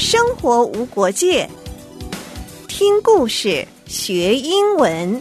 生活无国界，听故事学英文。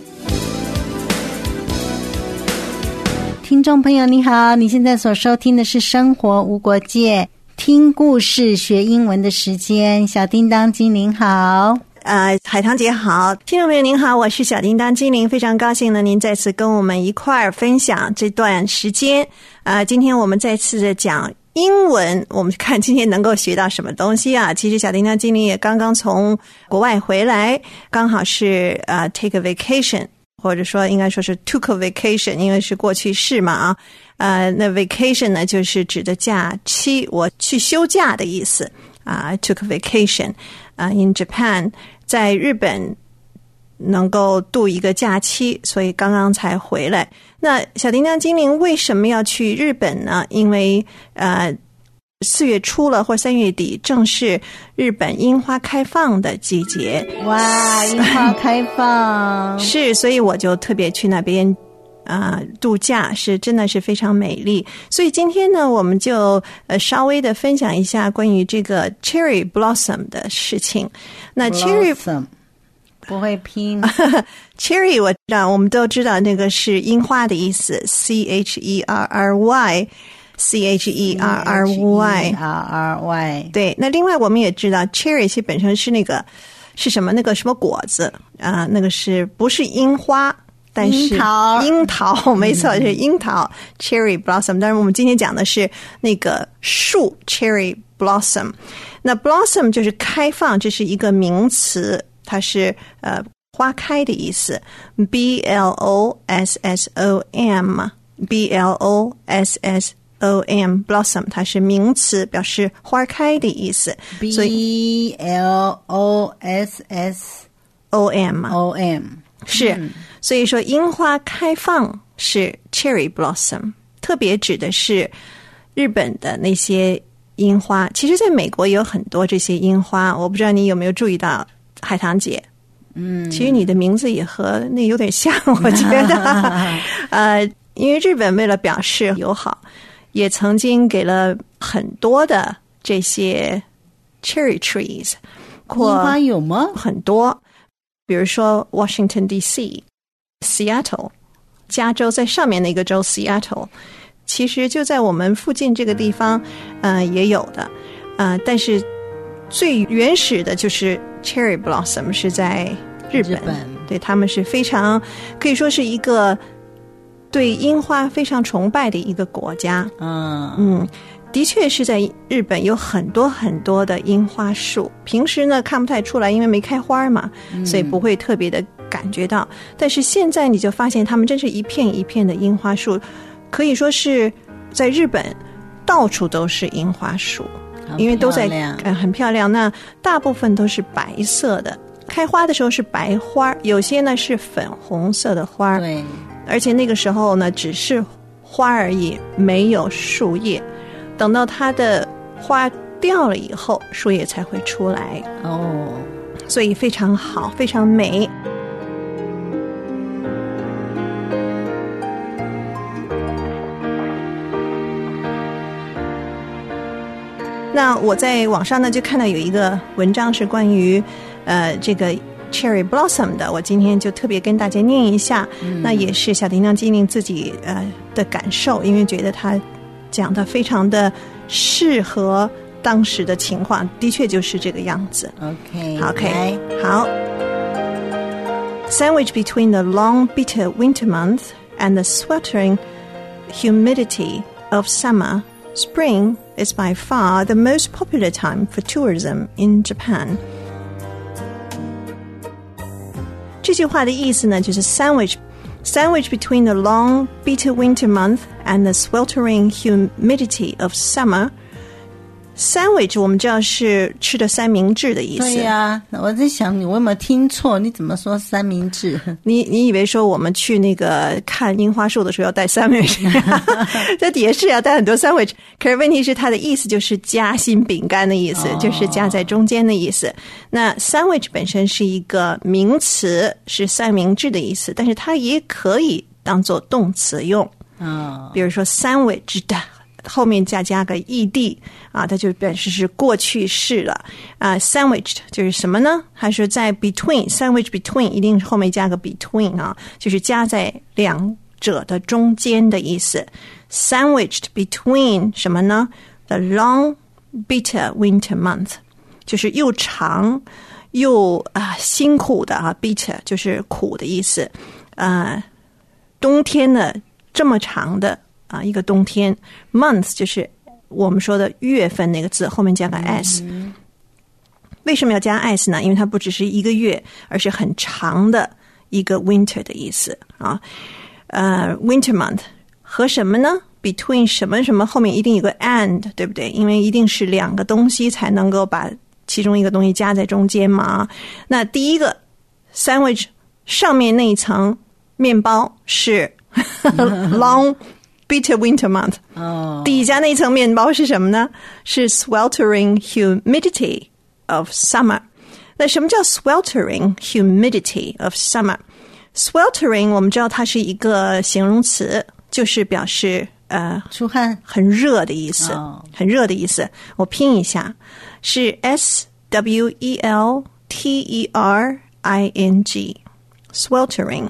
听众朋友你好，你现在所收听的是生活无国界，听故事学英文的时间。小叮当精灵好。 海棠姐好，听众朋友您好，我是小叮当精灵，非常高兴呢您再次跟我们一块儿分享这段时间。今天我们再次的讲英文，我们看今天能够学到什么东西啊。其实小叮当精灵也刚刚从国外回来，刚好是take a vacation， 或者说应该说是 took a vacation， 因为是过去式嘛啊。那 vacation 呢就是指的假期，我去休假的意思啊。took a vacation in Japan， 在日本能够度一个假期，所以刚刚才回来。那小叮当精灵为什么要去日本呢？因为4月初了或3月底正是日本樱花开放的季节。 哇，樱花开放是，所以我就特别去那边度假，是真的是非常美丽。所以今天呢我们就稍微的分享一下关于这个 cherry blossom 的事情。那 cherry blossom 不会拼 cherry 我知道，我们都知道那个是樱花的意思， CHERRY 对。那另外我们也知道 cherry 其实本身是那个是什么，那个什么果子那个是不是樱花，但是樱桃没错，是樱桃 cherry blossom。 但是我们今天讲的是那个树 cherry blossom。 那 blossom 就是开放，这是一个名词，它是花开的意思， BLOSSOM blossom 它是名词，表示花开的意思。 BLOSSOM 是，所以说樱花开放是 cherry blossom， 特别指的是日本的那些樱花。其实在美国也有很多这些樱花，我不知道你有没有注意到海棠姐。其实你的名字也和那有点像，我觉得因为日本为了表示友好，也曾经给了很多的这些 cherry trees。 樱花有吗？ 很多，比如说 Washington DC Seattle 加州在上面的一个州 Seattle， 其实就在我们附近这个地方也有的但是最原始的就是 cherry blossom 是在日本，对，他们是非常可以说是一个对樱花非常崇拜的一个国家。的确是在日本有很多很多的樱花树，平时呢看不太出来，因为没开花嘛，所以不会特别的感觉到。但是现在你就发现他们真是一片一片的樱花树，可以说是在日本到处都是樱花树，因为都在很漂亮。那大部分都是白色的，开花的时候是白花，有些呢是粉红色的花。 对， 而且那个时候呢只是花而已，没有树叶，等到它的花掉了以后，树叶才会出来。所以非常好，非常美。那我在网上呢就看到有一个文章是关于这个 cherry blossom 的，我今天就特别跟大家念一下。那也是小叮当精灵自己的感受，因为觉得他讲的非常的适合当时的情况，的确就是这个样子。OK 好。 Sandwiched between the long bitter winter month and the sweltering humidity of summer, spring is by far the most popular time for tourism in Japan. 这句话的意思呢，就是 sandwich between the long bitter winter month and the sweltering humidity of summer. Sandwich 我们知道是吃的三明治的意思。 对呀，我在想你有没有听错，你怎么说三明治？ 你以为说我们去那个看樱花树的时候要带sandwich 这也是要带很多sandwich， 可是问题是它的意思就是夹心饼干的意思，就是夹在中间的意思。那 sandwich 本身是一个名词，是三明治的意思，但是它也可以当做动词用。比如说 sandwiched 后面再加个 ed 啊，它就表示是过去式了啊。sandwiched 就是什么呢？它是在 between sandwich between 一定后面加个 between 啊，就是夹在两者的中间的意思。sandwiched between 什么呢？ The long bitter winter month 就是又长又辛苦的啊 bitter 就是苦的意思冬天呢这么长的一个冬天 month 就是我们说的月份那个字后面加个 s、为什么要加 s 呢？因为它不只是一个月，而是很长的一个 winter 的意思啊。winter month 和什么呢？ between 什么什么后面一定有个 and 对不对？因为一定是两个东西才能够把其中一个东西加在中间嘛。那第一个 sandwich 上面那一层面包是long bitter winter month、底下那一层面包是什么呢？是 sweltering humidity of summer。 那什么叫 sweltering humidity of summer？ sweltering 我们知道它是一个形容词，就是表示出汗很热的意思、很热的意思。我拼一下是 sweltering sweltering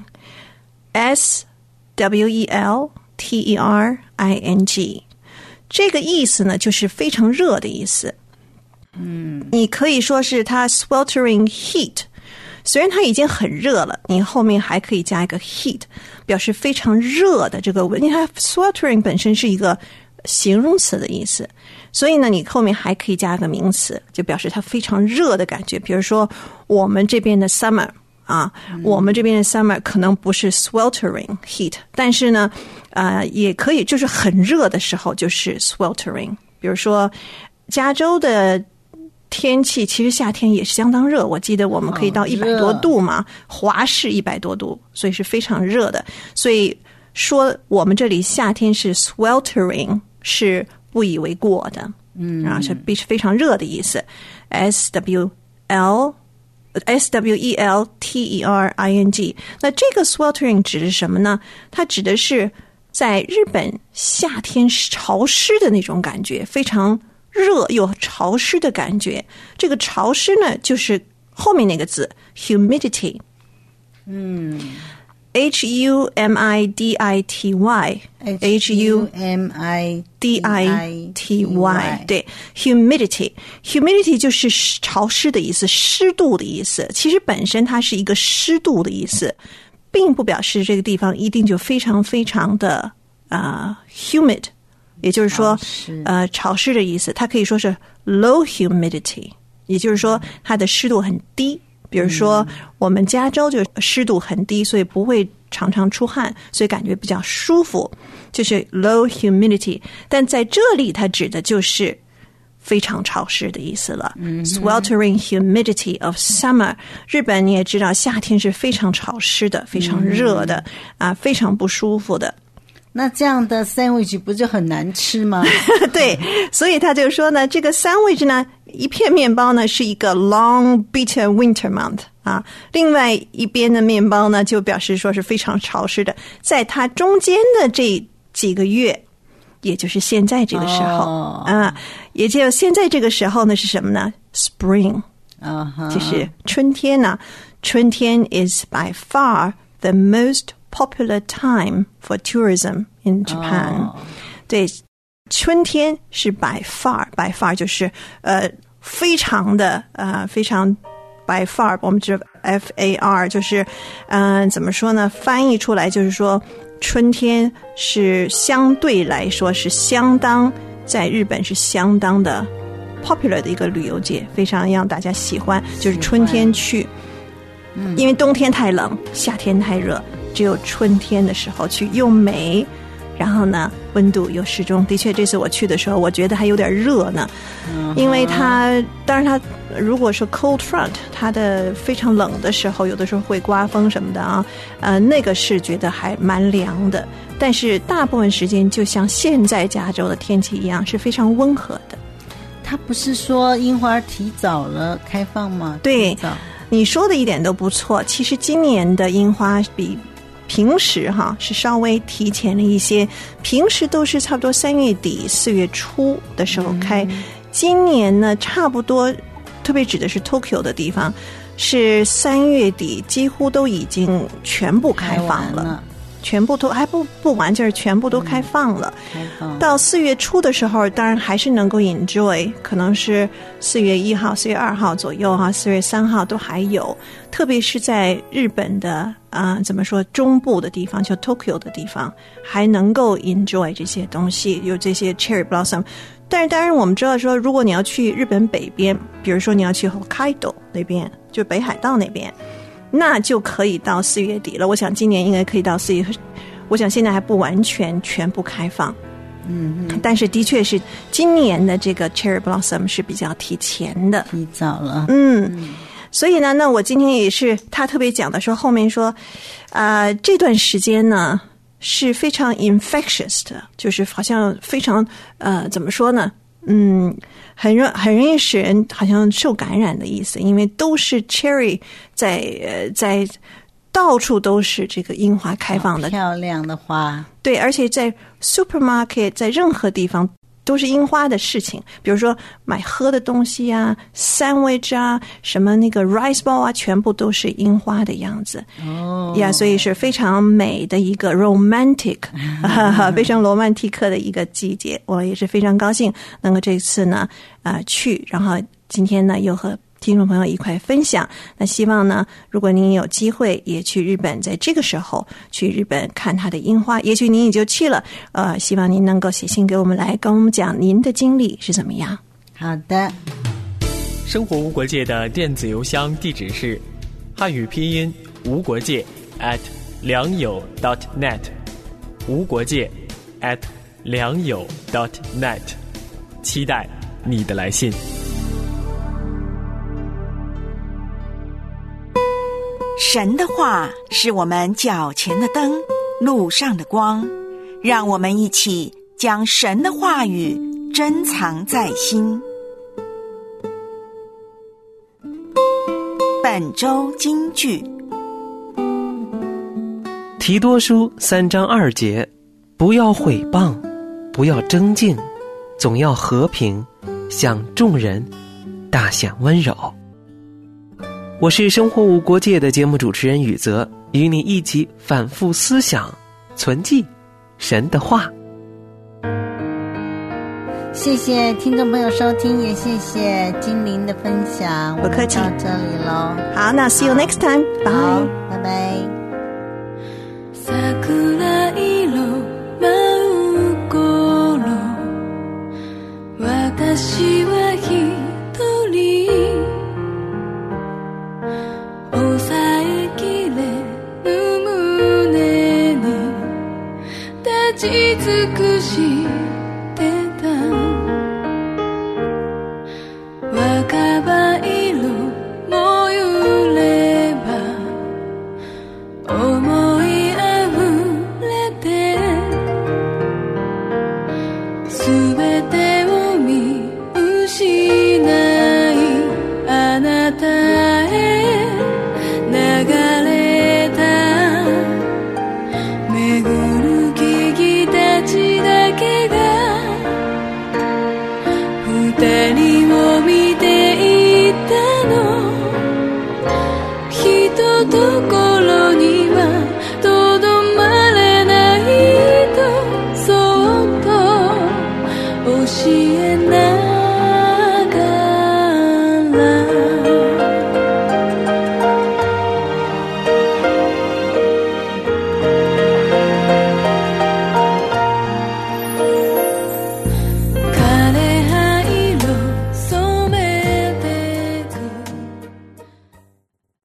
sweltering 这个意思呢就是非常热的意思。你可以说是它 sweltering heat， 虽然它已经很热了，你后面还可以加一个 heat， 表示非常热的这个，因为它 sweltering 本身是一个形容词的意思，所以呢你后面还可以加个名词，就表示它非常热的感觉。比如说我们这边的 summer我们这边的 summer 可能不是 sweltering heat， 但是呢也可以就是很热的时候就是 sweltering。 比如说加州的天气其实夏天也是相当热，我记得我们可以到100多度嘛，华氏100多度，所以是非常热的。所以说我们这里夏天是 sweltering 是不以为过的，是非常热的意思。sweltering， 那这个 sweltering 指的是什么呢？它指的是在日本夏天潮湿的那种感觉，非常热又潮湿的感觉。这个潮湿呢就是后面那个字 humidity， humidity对 humidity 就是潮湿的意思，湿度的意思。其实本身它是一个湿度的意思，并不表示这个地方一定就非常非常的humid， 也就是说潮湿的意思。它可以说是 low humidity， 也就是说它的湿度很低。比如说我们加州就湿度很低，所以不会常常出汗，所以感觉比较舒服，就是 low humidity。 但在这里它指的就是非常潮湿的意思了。sweltering humidity of summer， 日本你也知道夏天是非常潮湿的，非常热的非常不舒服的。 那这样的 sandwich 不就很难吃吗？ 对，所以他就说呢，这个 sandwich 呢，一片面包呢是一个 long bitter winter month 另外一边的面包呢就表示说是非常潮湿的，在它中间的这几个月，也就是现在这个时候也就现在这个时候呢是什么呢？ spring， 就是春天呢。春天 is by far the most popular time for tourism in Japan。对，春天是 by far 就是非常的非常 by far， 我们知道 FAR 就是怎么说呢？翻译出来就是说春天是相对来说是相当，在日本是相当的 popular 的一个旅游节，非常让大家喜欢，就是春天去。因为冬天太冷，夏天太热，只有春天的时候去，又美，然后呢温度又适中。的确这次我去的时候我觉得还有点热呢，因为它当然它如果是 cold front， 它的非常冷的时候有的时候会刮风什么的那个是觉得还蛮凉的，但是大部分时间就像现在加州的天气一样是非常温和的。 它不是说樱花提早了开放吗？ 对，你说的一点都不错。其实今年的樱花比平时是稍微提前了一些，平时都是差不多3月底4月初的时候开，今年呢差不多，特别指的是 Tokyo 的地方，是3月底几乎都已经全部开放了，全部都还不完，就是全部都开放了。到4月初的时候，当然还是能够 enjoy， 可能是4月1号、4月2号左右4月3号都还有，特别是在日本的怎么说中部的地方，就 Tokyo 的地方，还能够 enjoy 这些东西，有这些 cherry blossom。但是当然我们知道说，如果你要去日本北边，比如说你要去 Hokkaido 那边，就北海道那边，那就可以到4月底了。我想今年应该可以到4月，我想现在还不完全全部开放，但是的确是今年的这个 cherry blossom 是比较提前的， 提早了。 所以呢，那我今天也是他特别讲的说，后面说这段时间呢是非常 infectious 的，就是好像非常怎么说呢，很容易使人好像受感染的意思，因为都是 cherry 在到处都是这个樱花开放的， 漂亮的花。对， 而且在 supermarket 在任何地方都是樱花的事情，比如说买喝的东西啊 sandwich 啊，什么那个 rice ball 全部都是樱花的样子。所以是非常美的一个 romantic 非常罗曼蒂克的一个季节。我也是非常高兴能够这次呢去，然后今天呢又和听众朋友一块分享。那希望呢，如果您有机会也去日本，在这个时候去日本看它的樱花，也许您也就去了。希望您能够写信给我们，来跟我们讲您的经历是怎么样。 好的。 生活无国界的电子邮箱地址是汉语拼音无国界良友 .net， 无国界良友 .net， 期待你的来信。 神的话是我们脚前的灯，路上的光，让我们一起将神的话语珍藏在心。本周金句， 提多书3章2节，不要毁谤，不要争竞，总要和平，向众人大显温柔。我是生活无国界的节目主持人宇泽，与你一起反复思想，存记神的话。 谢谢听众朋友收听，也谢谢精灵的分享。 不客气， 到这里咯。 好，那 see you next time， 好，拜拜。 桜色舞う頃、私は一人抑えきれぬ胸に立ち尽くしてた若葉色も揺れば思いあふれて全てを見失いあなたへ流れた巡る木々たちだけが二人を見ていたの